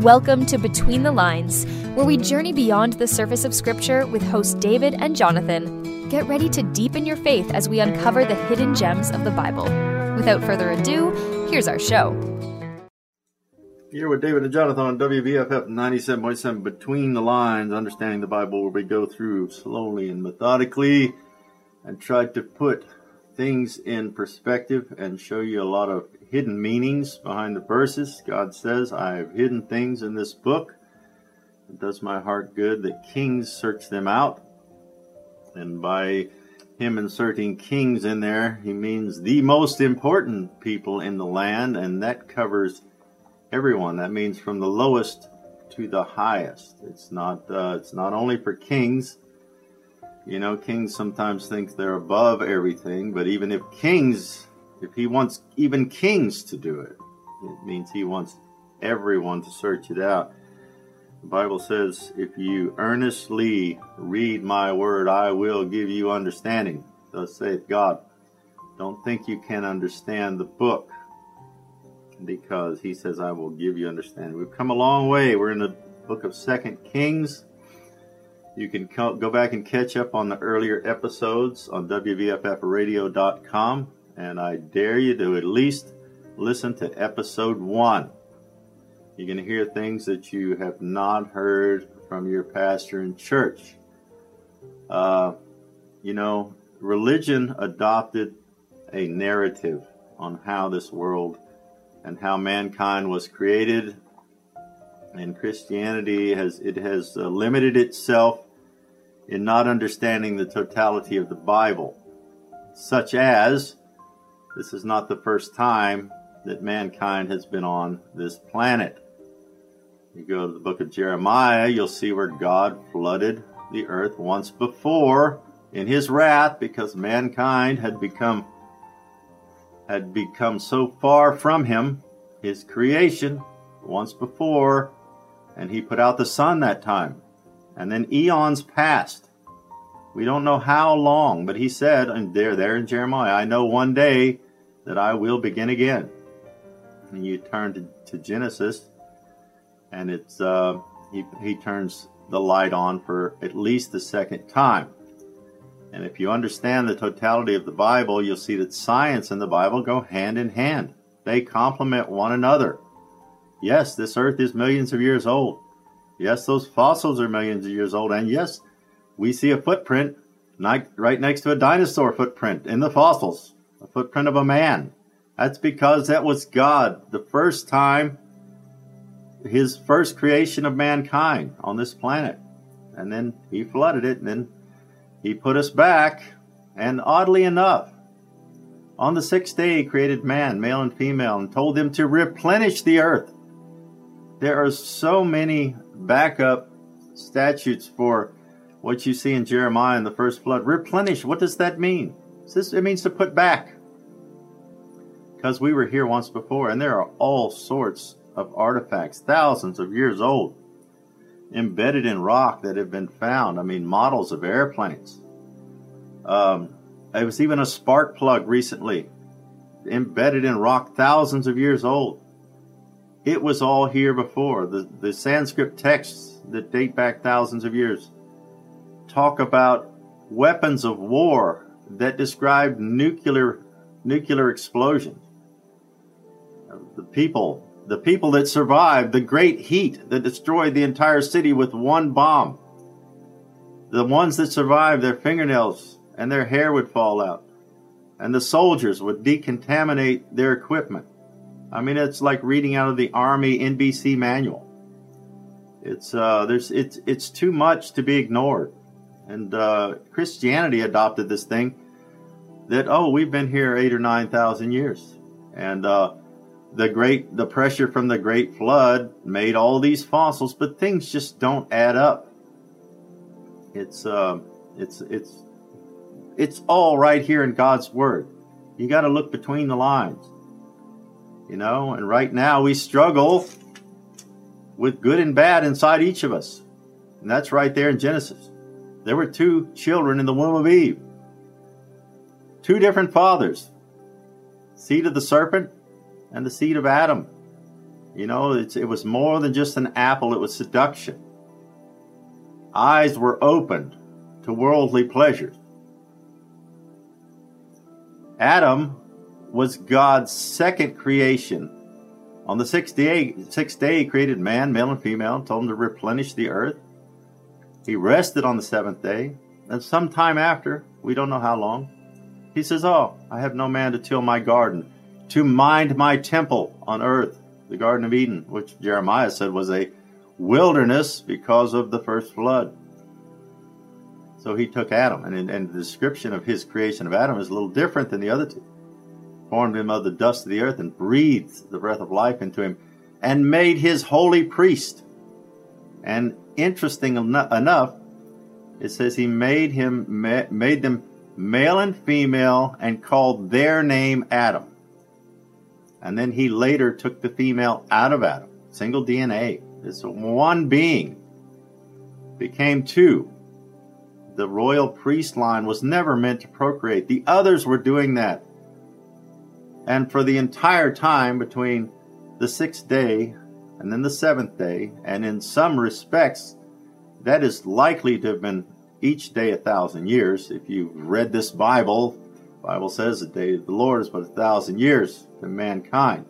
Welcome to Between the Lines, where we journey beyond the surface of Scripture with hosts David and Jonathan. Get ready to deepen your faith as we uncover the hidden gems of the Bible. Without further ado, here's our show. Here with David and Jonathan on WVFF 97.7 Between the Lines, understanding the Bible, where we go through slowly and methodically and try to put things in perspective and show you a lot of hidden meanings behind the verses. God says, I have hidden things in this book. It does my heart good that kings search them out. And by him inserting kings in there, he means the most important people in the land, and that covers everyone. That means from the lowest to the highest. It's not only for kings. You know, kings sometimes think they're above everything, but even if he wants even kings to do it, it means he wants everyone to search it out. The Bible says, if you earnestly read my word, I will give you understanding. Thus saith God. Don't think you can understand the book, because he says, I will give you understanding. We've come a long way. We're in the book of 2 Kings. You can go back and catch up on the earlier episodes on WVFFradio.com. And I dare you to at least listen to episode 1. You're going to hear things that you have not heard from your pastor in church. Religion adopted a narrative on how this world and how mankind was created. And Christianity has limited itself in not understanding the totality of the Bible, such as this is not the first time that mankind has been on this planet. You go to the book of Jeremiah, you'll see where God flooded the earth once before in his wrath, because mankind had become so far from him, his creation, once before, and he put out the sun that time. And then eons passed. We don't know how long, but he said, and there in Jeremiah, I know one day that I will begin again. And you turn to Genesis, and it's he turns the light on for at least the second time. And if you understand the totality of the Bible, you'll see that science and the Bible go hand in hand. They complement one another. Yes, this earth is millions of years old. Yes, those fossils are millions of years old. And yes, we see a footprint right next to a dinosaur footprint in the fossils, a footprint of a man. That's because that was God, the first time, his first creation of mankind on this planet. And then he flooded it, and then he put us back. And oddly enough, on the sixth day he created man, male and female, and told them to replenish the earth. There are so many backup statutes for what you see in Jeremiah in the first flood. Replenish, what does that mean? It means to put back. Because we were here once before, and there are all sorts of artifacts, thousands of years old, embedded in rock that have been found. I mean, models of airplanes. There was even a spark plug recently, embedded in rock, thousands of years old. It was all here before. The Sanskrit texts that date back thousands of years talk about weapons of war that describe nuclear explosions. The people that survived the great heat that destroyed the entire city with one bomb. The ones that survived, their fingernails and their hair would fall out. And the soldiers would decontaminate their equipment. I mean, it's like reading out of the Army NBC manual. It's too much to be ignored. And Christianity adopted this thing that, we've been here 8,000 or 9,000 years. And the pressure from the Great Flood made all these fossils, but things just don't add up. It's all right here in God's Word. You got to look between the lines. And right now we struggle with good and bad inside each of us. And that's right there in Genesis. There were 2 children in the womb of Eve. 2 different fathers. Seed of the serpent and the seed of Adam. You know, it was more than just an apple, it was seduction. Eyes were opened to worldly pleasures. Adam was God's second creation. On the sixth day, he created man, male and female, and told him to replenish the earth. He rested on the seventh day, and sometime after, we don't know how long, he says, "Oh, I have no man to till my garden, to mind my temple on earth," the Garden of Eden, which Jeremiah said was a wilderness because of the first flood. So he took Adam, and the description of his creation of Adam is a little different than the other two. Formed him of the dust of the earth and breathed the breath of life into him and made his holy priest. And interesting enough, it says he made them male and female and called their name Adam. And then he later took the female out of Adam. Single DNA. This one being became two. The royal priest line was never meant to procreate. The others were doing that. And for the entire time between the sixth day and then the seventh day, and in some respects, that is likely to have been each day 1,000 years. If you've read this Bible, the Bible says the day of the Lord is but 1,000 years to mankind.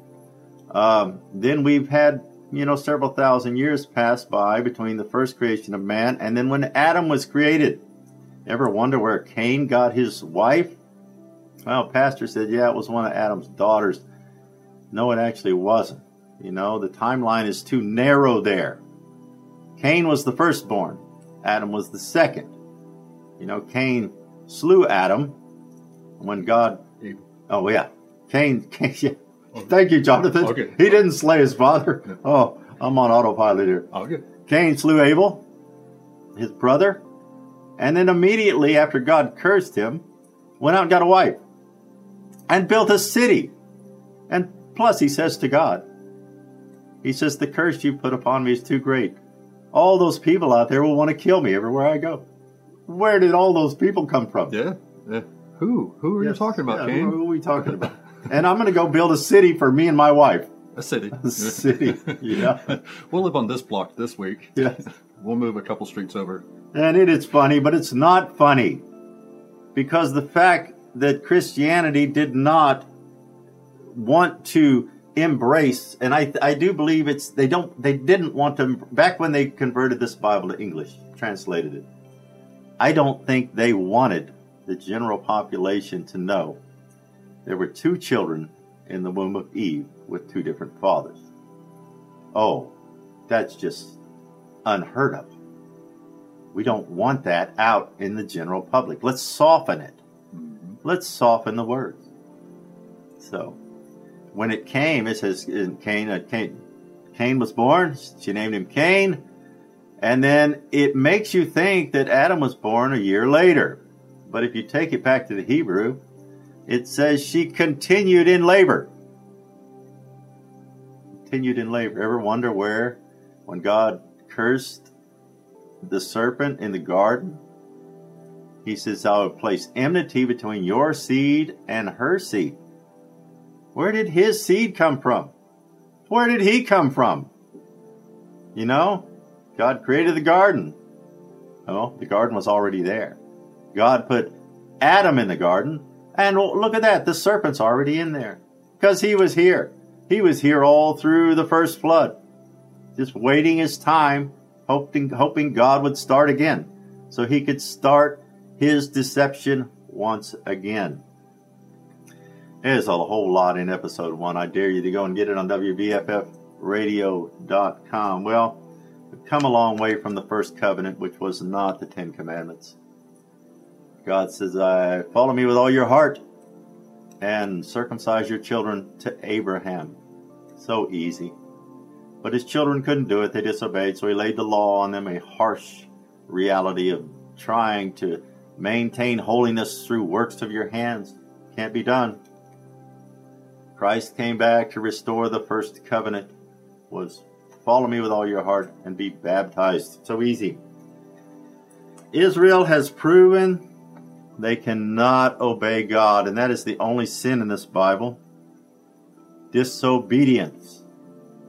Then we've had, several thousand years pass by between the first creation of man and then when Adam was created. Ever wonder where Cain got his wife? Well, pastor said, yeah, it was one of Adam's daughters. No, it actually wasn't. The timeline is too narrow there. Cain was the firstborn. Adam was the second. Cain slew Adam when God... Oh, yeah. Cain yeah. Okay. Thank you, Jonathan. Okay. He didn't slay his father. Yeah. Oh, I'm on autopilot here. Okay. Cain slew Abel, his brother, and then immediately after God cursed him, went out and got a wife and built a city. And plus he says to God, he says, the curse you put upon me is too great. All those people out there will want to kill me everywhere I go. Where did all those people come from? Yeah. Who are you talking about, Cain? Who are we talking about? And I'm going to go build a city for me and my wife. A city. A city, yeah. We'll live on this block this week. Yeah. We'll move a couple streets over. And it is funny, but it's not funny. Because the fact that Christianity did not want to embrace, and I do believe they didn't want to, back when they converted this Bible to English, translated it, I don't think they wanted the general population to know there were two children in the womb of Eve with two different fathers. Oh, that's just unheard of. We don't want that out in the general public. Let's soften it. Mm-hmm. Let's soften the words. So, when it came, it says Cain was born. She named him Cain. And then it makes you think that Adam was born a year later. But if you take it back to the Hebrew, it says she continued in labor. Continued in labor. Ever wonder where, when God cursed the serpent in the garden, he says, I will place enmity between your seed and her seed. Where did his seed come from? Where did he come from? God created the garden. Oh, the garden was already there. God put Adam in the garden. And look at that, the serpent's already in there. Because he was here. He was here all through the first flood. Just waiting his time, hoping God would start again. So he could start his deception once again. There's a whole lot in episode 1. I dare you to go and get it on WBFFradio.com. Well, we've come a long way from the first covenant, which was not the 10 Commandments. God says, follow me with all your heart and circumcise your children to Abraham. So easy. But his children couldn't do it. They disobeyed. So he laid the law on them, a harsh reality of trying to maintain holiness through works of your hands. Can't be done. Christ came back to restore the first covenant. Was follow me with all your heart and be baptized. So easy. Israel has proven they cannot obey God, and that is the only sin in this Bible. Disobedience.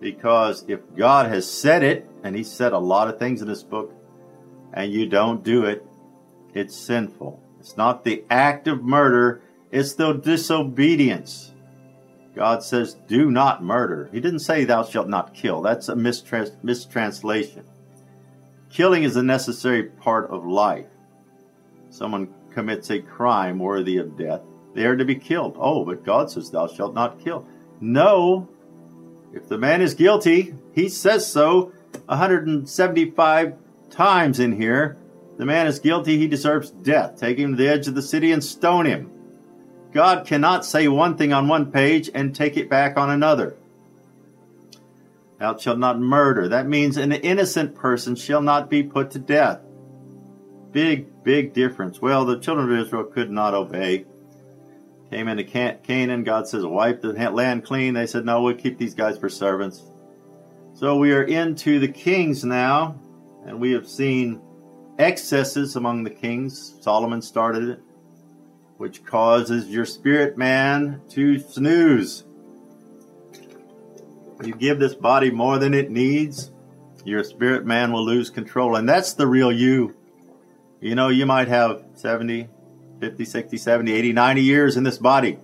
Because if God has said it, and He said a lot of things in this book, and you don't do it, it's sinful. It's not the act of murder, it's the disobedience. God says, do not murder. He didn't say thou shalt not kill. That's a mistranslation. Killing is a necessary part of life. Someone commits a crime worthy of death, they are to be killed. Oh, but God says thou shalt not kill. No. If the man is guilty, He says so 175 times in here. The man is guilty, he deserves death. Take him to the edge of the city and stone him. God cannot say one thing on one page and take it back on another. Thou shalt not murder. That means an innocent person shall not be put to death. Big difference. Well, the children of Israel could not obey. Came into Canaan. God says, wipe the land clean. They said, no, we'll keep these guys for servants. So we are into the kings now, and we have seen excesses among the kings. Solomon started it, which causes your spirit man to snooze. You give this body more than it needs, your spirit man will lose control. And that's the real you. You know, you might have 70, 50, 60, 70, 80, 90 years in this body.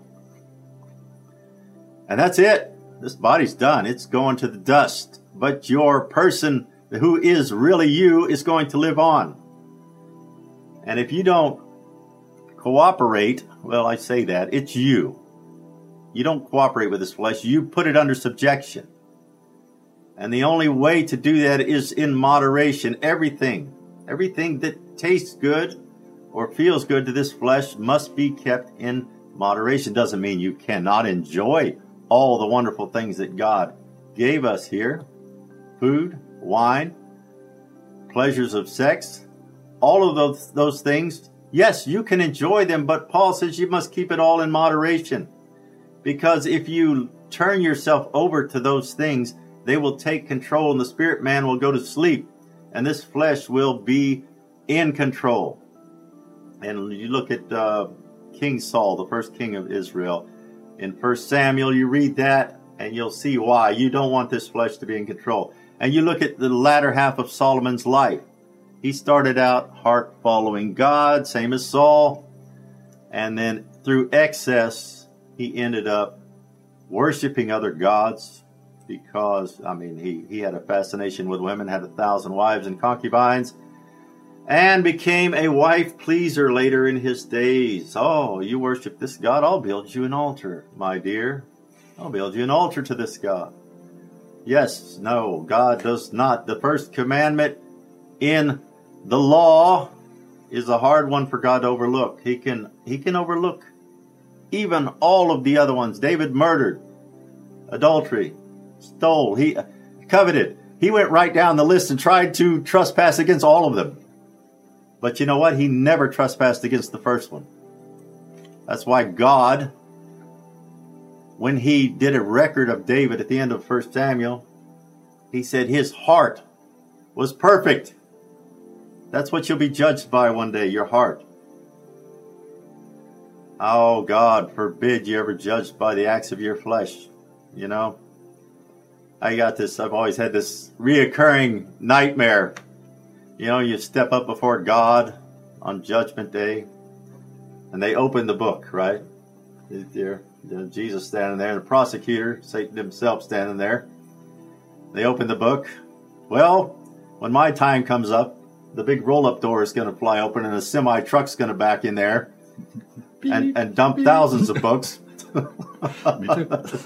And that's it. This body's done. It's going to the dust. But your person who is really you is going to live on. And if you don't cooperate, well, I say that, it's you. You don't cooperate with this flesh. You put it under subjection. And the only way to do that is in moderation. Everything that tastes good or feels good to this flesh must be kept in moderation. Doesn't mean you cannot enjoy all the wonderful things that God gave us here. Food, wine, pleasures of sex, all of those things. Yes, you can enjoy them, but Paul says you must keep it all in moderation. Because if you turn yourself over to those things, they will take control and the spirit man will go to sleep. And this flesh will be in control. And you look at King Saul, the first king of Israel. In 1 Samuel, you read that and you'll see why. You don't want this flesh to be in control. And you look at the latter half of Solomon's life. He started out heart following God, same as Saul. And then through excess, he ended up worshiping other gods because, he had a fascination with women, had 1,000 wives and concubines, and became a wife pleaser later in his days. Oh, you worship this God? I'll build you an altar, my dear. I'll build you an altar to this God. Yes, no, God does not. The first commandment in the law is a hard one for God to overlook. He can overlook even all of the other ones. David murdered, adultery, stole, he coveted. He went right down the list and tried to trespass against all of them. But you know what? He never trespassed against the first one. That's why God, when he did a record of David at the end of 1 Samuel, he said his heart was perfect. That's what you'll be judged by one day, your heart. Oh, God forbid you ever judged by the acts of your flesh. You know, I've always had this reoccurring nightmare. You know, you step up before God on Judgment Day, and they open the book, right? Jesus standing there, and the prosecutor, Satan himself, standing there. They open the book. Well, when my time comes up, the big roll-up door is going to fly open, and a semi-truck's going to back in there and dump thousands of books. Me too.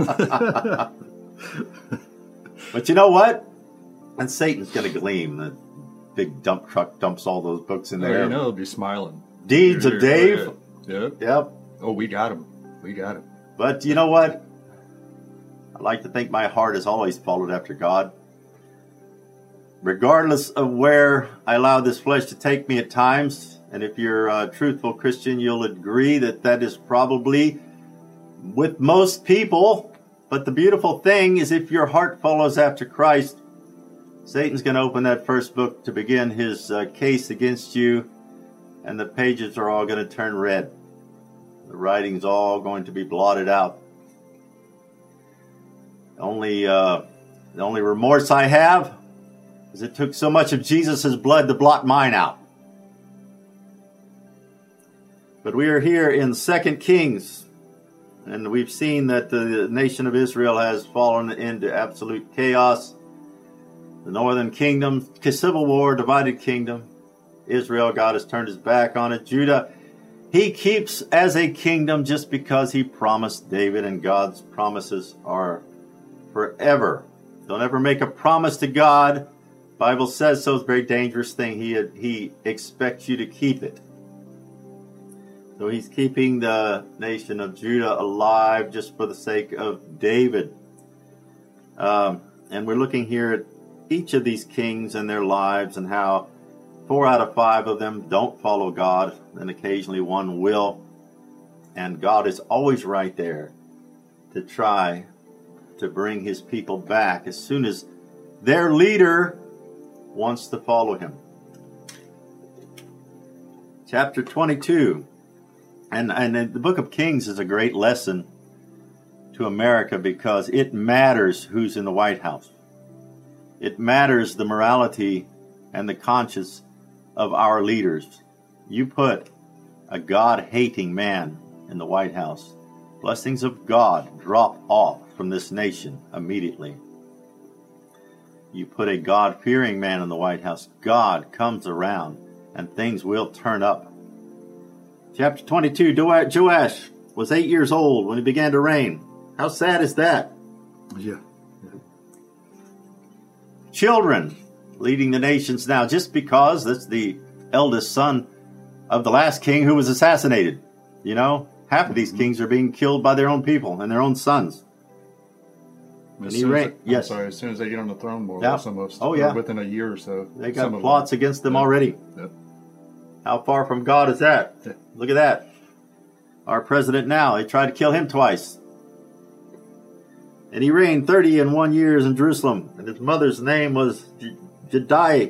But you know what? And Satan's going to gleam. The big dump truck dumps all those books in there. You know, he'll be smiling. Deeds of Dave. Yep. Oh, we got him. But you know what? I like to think my heart has always followed after God. Regardless of where I allow this flesh to take me at times, and if you're a truthful Christian, you'll agree that is probably with most people. But the beautiful thing is if your heart follows after Christ, Satan's going to open that first book to begin his case against you, and the pages are all going to turn red. The writing's all going to be blotted out. Only The only remorse I have is it took so much of Jesus' blood to blot mine out. But we are here in 2 Kings, and we've seen that the nation of Israel has fallen into absolute chaos. The northern kingdom, civil war, divided kingdom. Israel, God has turned his back on it. Judah, he keeps as a kingdom just because he promised David, and God's promises are forever. Don't ever make a promise to God. Bible says so. It's a very dangerous thing. He expects you to keep it. So he's keeping the nation of Judah alive just for the sake of David. And we're looking here at each of these kings and their lives and how 4 out of 5 of them don't follow God, and occasionally one will. And God is always right there to try to bring his people back as soon as their leader wants to follow him. Chapter 22. And the book of Kings is a great lesson to America because it matters who's in the White House. It matters the morality and the conscience of our leaders. You put a God-hating man in the White House, blessings of God drop off from this nation immediately. You put a God-fearing man in the White House, God comes around and things will turn up. Chapter 22, Joash was 8 years old when he began to reign. How sad is that? Yeah. Children leading the nations now just because that's the eldest son of the last king who was assassinated. You know, half of these kings are being killed by their own people and their own sons. As soon as they get on the throne, more or less, almost. Oh, yeah. Within a year or so. They got plots against them already. Yep. How far from God is that? Yeah. Look at that. Our president now, they tried to kill him twice. And he reigned 31 years in Jerusalem. And his mother's name was Jedidah,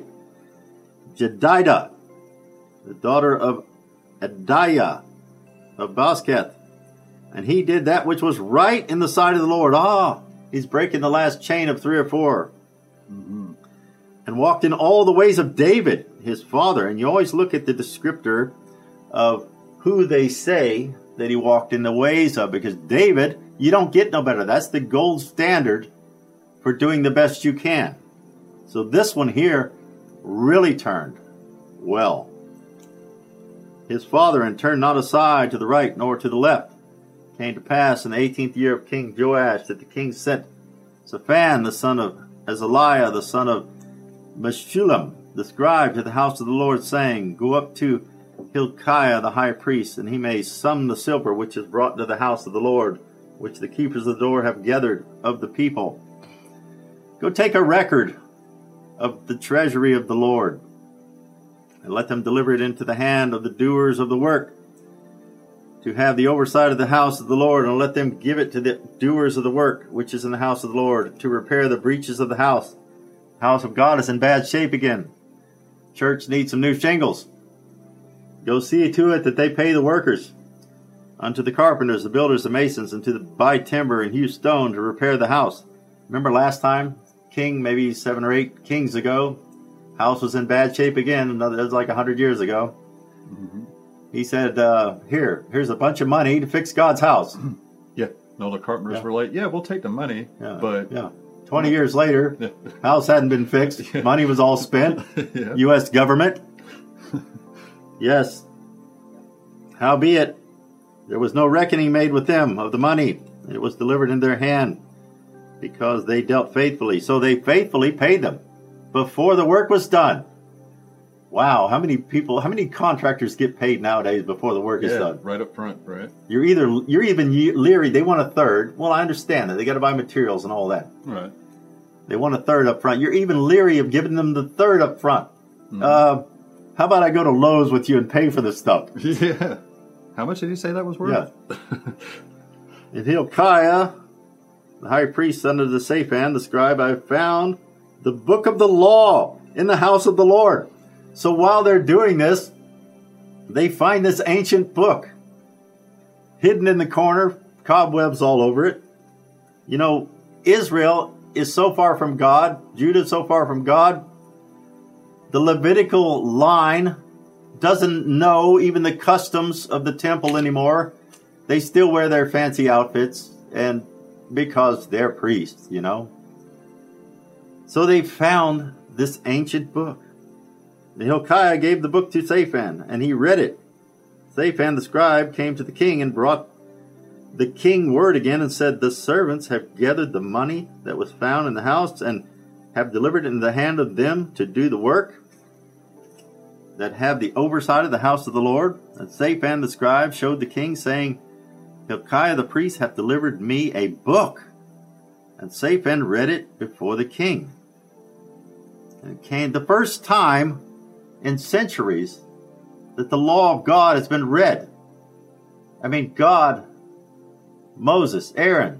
the daughter of Adiah of Bosketh. And he did that which was right in the sight of the Lord. He's breaking the last chain of 3 or 4. Mm-hmm. And walked in all the ways of David, his father. And you always look at the descriptor of who they say that he walked in the ways of. Because David, you don't get no better. That's the gold standard for doing the best you can. So this one here really turned well. His father, and turned not aside to the right nor to the left. Came to pass in the 18th year of King Joash that the king sent Shaphan, the son of Azaliah, the son of Meshullam, the scribe, to the house of the Lord, saying, Go up to Hilkiah the high priest, and he may sum the silver which is brought to the house of the Lord, which the keepers of the door have gathered of the people. Go take a record of the treasury of the Lord, and let them deliver it into the hand of the doers of the work, to have the oversight of the house of the Lord, and let them give it to the doers of the work, which is in the house of the Lord, to repair the breaches of the house. The house of God is in bad shape again. Church needs some new shingles. Go see to it that they pay the workers, unto the carpenters, the builders, the masons, and to the buy timber and hew stone to repair the house. Remember last time, maybe 7 or 8 kings ago, house was in bad shape again. That was like 100 years ago. Mm-hmm. He said, here's a bunch of money to fix God's house. Yeah. No, the carpenters were like, we'll take the money. Yeah. But 20 years later, house hadn't been fixed. Money was all spent. Yeah. U.S. government. Yes. Howbeit, there was no reckoning made with them of the money. It was delivered in their hand because they dealt faithfully. So they faithfully paid them before the work was done. Wow, how many contractors get paid nowadays before the work is done? Right up front, right? You're even leery. They want a third. Well, I understand that. They got to buy materials and all that. Right. They want a third up front. You're even leery of giving them the third up front. Mm-hmm. How about I go to Lowe's with you and pay for this stuff? Yeah. How much did he say that was worth? Yeah. And Hilkiah, the high priest under the Shaphan, the scribe, I found the book of the law in the house of the Lord. So while they're doing this, they find this ancient book hidden in the corner, cobwebs all over it. You know, Israel is so far from God, Judah is so far from God, the Levitical line doesn't know even the customs of the temple anymore. They still wear their fancy outfits, and because they're priests, you know. So they found this ancient book. Hilkiah gave the book to Shaphan, and he read it. Shaphan the scribe came to the king and brought the king word again and said, the servants have gathered the money that was found in the house and have delivered it in the hand of them to do the work that have the oversight of the house of the Lord. And Shaphan the scribe showed the king, saying, Hilkiah the priest hath delivered me a book. And Shaphan read it before the king. And it came the first time in centuries that the law of God has been read. I mean, God, Moses, Aaron,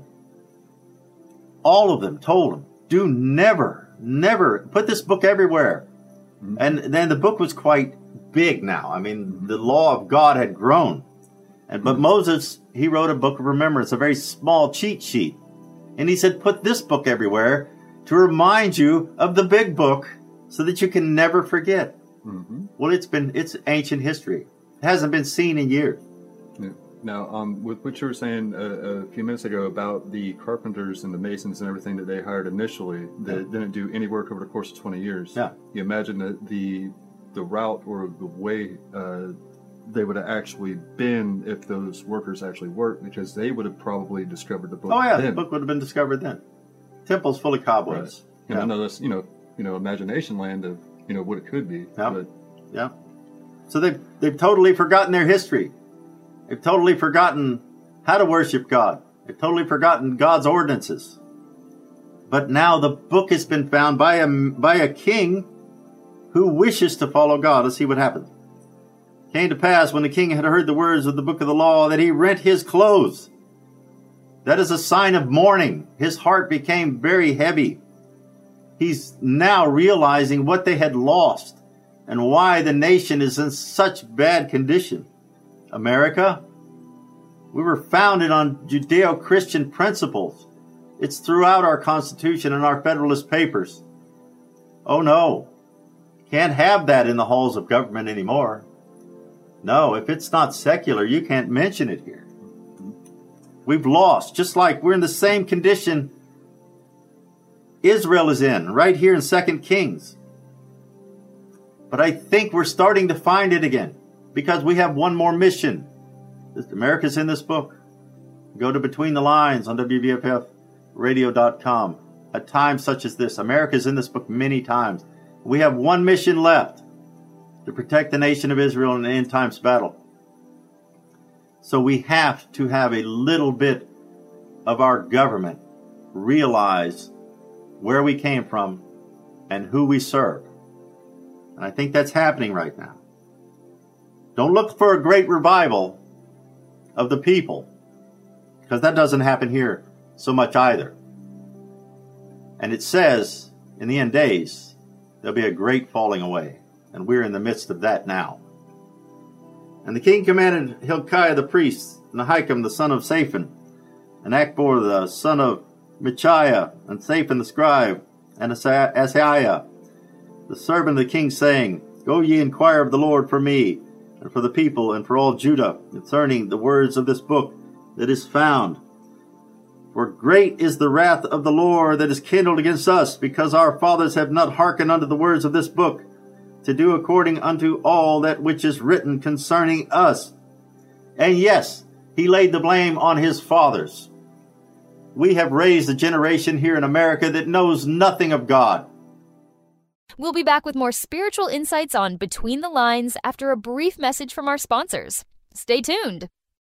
all of them told him, do never put this book everywhere. Mm-hmm. And then the book was quite big now. I mean, the law of God had grown. But Moses, he wrote a book of remembrance, a very small cheat sheet. And he said, put this book everywhere to remind you of the big book so that you can never forget. Mm-hmm. Well, it's ancient history. It hasn't been seen in years. Yeah. Now, with what you were saying a few minutes ago about the carpenters and the masons and everything that they hired initially that didn't do any work over the course of 20 years. Yeah. You imagine the route or the way they would have actually been if those workers actually worked, because they would have probably discovered the book. Oh yeah, then. The book would have been discovered then. Temple's full of cobwebs. Right. And I know that's imagination land of what it could be. Yeah. But, yeah. So they've totally forgotten their history. They've totally forgotten how to worship God. They've totally forgotten God's ordinances. But now the book has been found by a king who wishes to follow God. Let's see what happens. It came to pass when the king had heard the words of the book of the law that he rent his clothes. That is a sign of mourning. His heart became very heavy. He's now realizing what they had lost and why the nation is in such bad condition. America, we were founded on Judeo-Christian principles. It's throughout our Constitution and our Federalist Papers. Oh no, can't have that in the halls of government anymore. No, if it's not secular, you can't mention it here. We've lost, just like we're in the same condition Israel is in, right here in 2 Kings. But I think we're starting to find it again, because we have one more mission. America's in this book. Go to Between the Lines on WBFFradio.com. A time such as this, America's in this book many times. We have one mission left, to protect the nation of Israel in the end times battle. So we have to have a little bit of our government realize where we came from and who we serve. And I think that's happening right now. Don't look for a great revival of the people, because that doesn't happen here so much either. And it says, in the end days, there'll be a great falling away. And we're in the midst of that now. And the king commanded Hilkiah the priest, and Ahikam the son of Shaphan, and Achbor the son of Michaiah, and Shaphan the scribe, and Asaiah, the servant of the king, saying, Go ye inquire of the Lord for me, and for the people, and for all Judah, concerning the words of this book that is found. For great is the wrath of the Lord that is kindled against us, because our fathers have not hearkened unto the words of this book, to do according unto all that which is written concerning us. And yes, he laid the blame on his fathers. We have raised a generation here in America that knows nothing of God. We'll be back with more spiritual insights on Between the Lines after a brief message from our sponsors. Stay tuned.